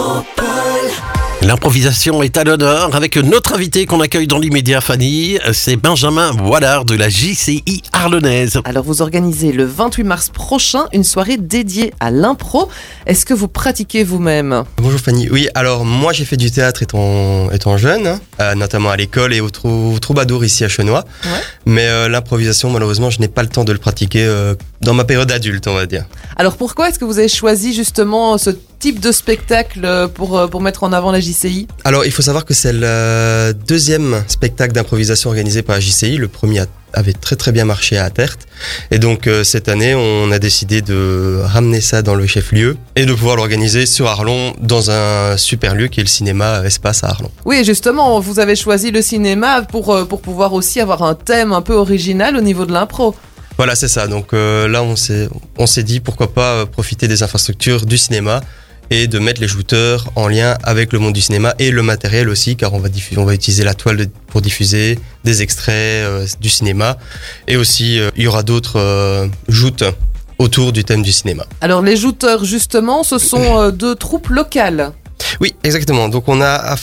L'improvisation est à l'honneur avec notre invité qu'on accueille dans l'immédiat, Fanny. C'est Benjamin Wallard de la JCI arlennaise. Alors vous organisez le 28 mars prochain une soirée dédiée à l'impro. Est-ce que vous pratiquez vous-même ? Bonjour Fanny. Oui, alors moi j'ai fait du théâtre étant jeune, notamment à l'école et au Troubadour ici à Chenois. Ouais. Mais l'improvisation, malheureusement, je n'ai pas le temps de le pratiquer dans ma période adulte, on va dire. Alors pourquoi est-ce que vous avez choisi justement ce type de spectacle pour mettre en avant la JCI ? Alors il faut savoir que c'est le deuxième spectacle d'improvisation organisé par la JCI. Le premier avait très très bien marché à Attert. Et donc cette année, on a décidé de ramener ça dans le chef-lieu et de pouvoir l'organiser sur Arlon dans un super lieu qui est le cinéma Espace à Arlon. Oui, justement, vous avez choisi le cinéma pour pouvoir aussi avoir un thème un peu original au niveau de l'impro. Voilà, c'est ça. Donc là, on s'est dit pourquoi pas profiter des infrastructures du cinéma et de mettre les shooters en lien avec le monde du cinéma et le matériel aussi, car on va utiliser la toile pour diffuser des extraits du cinéma. Et aussi, il y aura d'autres joutes autour du thème du cinéma. Alors les jouteurs, justement, ce sont deux troupes locales. Oui, exactement. Donc on a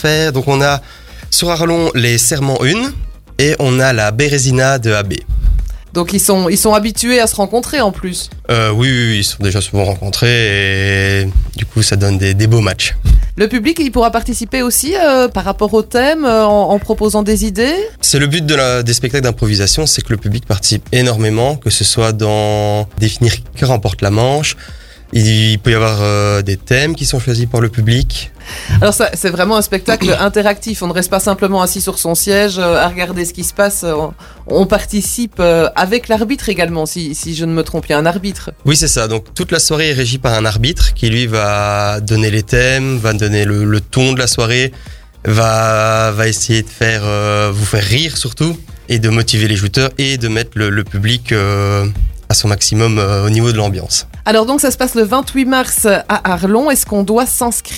sur Arlon les Serments 1 et on a la Bérésina de AB. Donc ils sont habitués à se rencontrer en plus. Oui, ils sont déjà souvent rencontrés et du coup ça donne des beaux matchs. Le public, il pourra participer aussi par rapport au thème en proposant des idées. C'est le but des spectacles d'improvisation, c'est que le public participe énormément, que ce soit dans définir qui remporte la manche. Il peut y avoir des thèmes qui sont choisis par le public. Alors ça, c'est vraiment un spectacle interactif. On ne reste pas simplement assis sur son siège à regarder ce qui se passe. On participe avec l'arbitre également, si je ne me trompe. Il y a un arbitre. Oui, c'est ça. Donc toute la soirée est régie par un arbitre qui lui va donner les thèmes, va donner le ton de la soirée, va essayer de vous faire rire surtout et de motiver les jouteurs et de mettre le public à son maximum au niveau de l'ambiance. Alors donc ça se passe le 28 mars à Arlon. Est-ce qu'on doit s'inscrire ?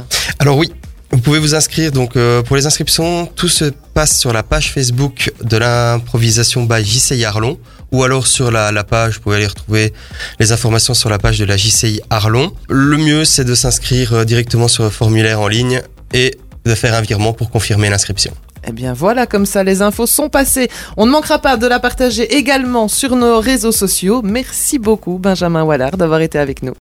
Alors oui, vous pouvez vous inscrire. Donc pour les inscriptions, tout se passe sur la page Facebook de l'improvisation by JCI Arlon ou alors sur la page, vous pouvez aller retrouver les informations sur la page de la JCI Arlon. Le mieux, c'est de s'inscrire directement sur le formulaire en ligne et de faire un virement pour confirmer l'inscription. Eh bien voilà, comme ça les infos sont passées. On ne manquera pas de la partager également sur nos réseaux sociaux. Merci beaucoup Benjamin Wallard d'avoir été avec nous.